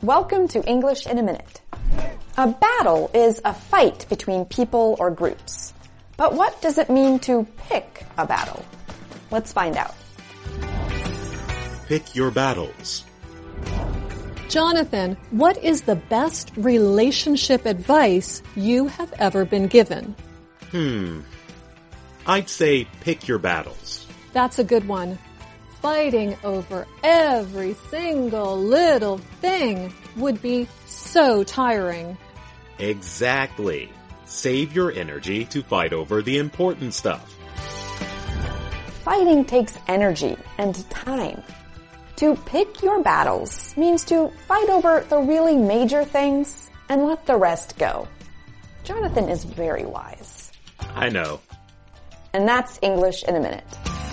Welcome to English in a Minute. A battle is a fight between people or groups. But what does it mean to pick a battle? Let's find out. Pick your battles. Jonathan, what is the best relationship advice you have ever been given? I'd say pick your battles. That's a good one. Fighting over every single little thing would be so tiring. Exactly. Save your energy to fight over the important stuff. Fighting takes energy and time. To pick your battles means to fight over the really major things and let the rest go. Jonathan is very wise. I know. And that's English in a Minute.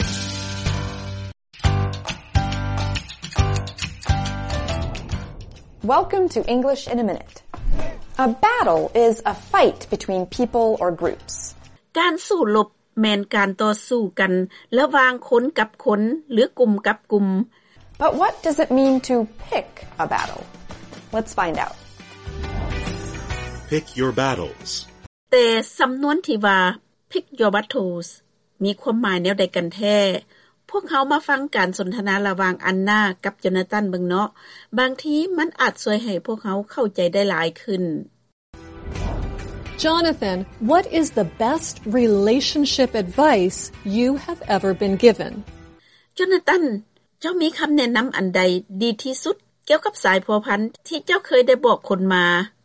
Welcome to English in a Minute. A battle is a fight between people or groups. การสู้รบแม่นการต่อสู้กันระหว่างคนกับคนหรือกลุ่มกับกลุ่ม But what does it mean to pick a battle? Let's find out. Pick your battles. แต่สำนวนที่ว่า pick your battles มีความหมายแนวใดกันแท้พวกเขามาฟังการสนทนาระหว่างอันนากับโจนาธานเบิ่งเนาะบางทีมันอาจช่วยให้พวกเขาเข้าใจได้หลายขึ้น Jonathan, what is the best relationship advice you have ever been given? โจนาธานเจ้ามีคำแนะนำอันใดดีที่สุดเกี่ยวกับสายพัวพันธุ์ที่เจ้าเคยได้บอกคนมา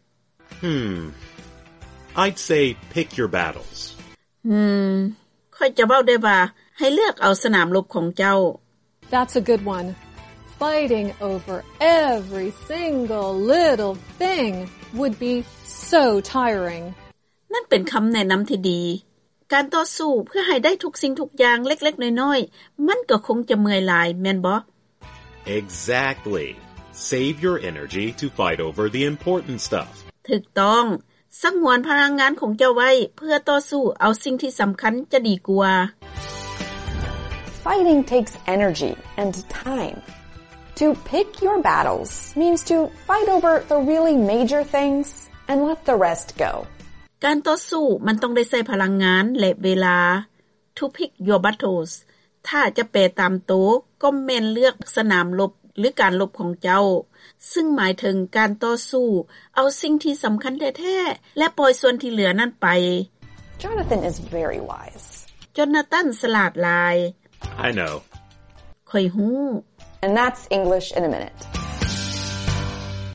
I'd say pick your battles. ค่อยจะเว้าได้ว่าให้เลือกเอาสนามรบของเจ้า That's a good one. Fighting over every single little thing would be so tiring. นั่นเป็นคำแนะนำที่ดีการต่อสู้เพื่อให้ได้ทุกสิ่งทุกอย่างเล็กๆน้อยๆมันก็คงจะเมื่อยหลายแม่นบ่ Exactly. Save your energy to fight over the important stuff. ถูกต้องสังวรพลังงานของเจ้าไว้เพื่อต่อสู้เอาสิ่งที่สำคัญจะดีกว่า Fighting takes energy and time. To pick your battles means to fight over the really major things and let the rest go. การต่อสู้มันต้องได้ใช้พลังงานและเวลา To pick your battles ถ้าจะแปลตามโตก็แม่นเลือกสนามรบหรือการรบของเจ้าซึ่งหมายถึงการต่อสู้เอาสิ่งที่สำคัญแท้ๆและปล่อยส่วนที่เหลือนั่นไป Jonathan is very wise. โจนาธานฉลาดหลาย I know. ค่อยฮู้ And that's English in a Minute.